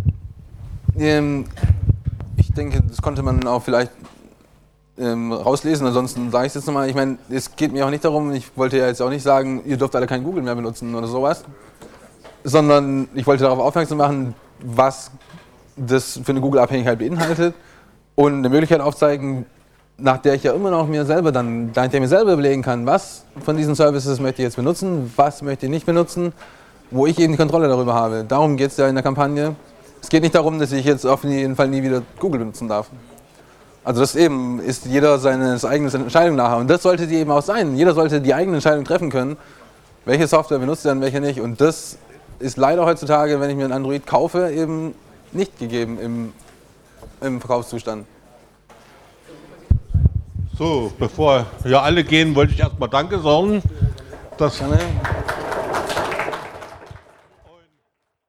Ähm, ich denke, das konnte man auch vielleicht ähm, rauslesen, ansonsten sage ich es jetzt nochmal. Ich meine, es geht mir auch nicht darum, ich wollte ja jetzt auch nicht sagen, ihr dürft alle kein Google mehr benutzen oder sowas, sondern ich wollte darauf aufmerksam machen, was das für eine Google-Abhängigkeit beinhaltet und eine Möglichkeit aufzeigen, nach der ich ja immer noch mir selber dann, nach der ich mir selber überlegen kann, was von diesen Services möchte ich jetzt benutzen, was möchte ich nicht benutzen, wo ich eben die Kontrolle darüber habe. Darum geht es ja in der Kampagne. Es geht nicht darum, dass ich jetzt auf jeden Fall nie wieder Google benutzen darf. Also das eben ist jeder seine eigene Entscheidung nachher. Und das sollte die eben auch sein. Jeder sollte die eigene Entscheidung treffen können, welche Software benutzt er und welche nicht. Und das ist leider heutzutage, wenn ich mir ein Android kaufe, eben nicht gegeben im, im Verkaufszustand. So, bevor wir alle gehen, wollte ich erstmal Danke sagen, dass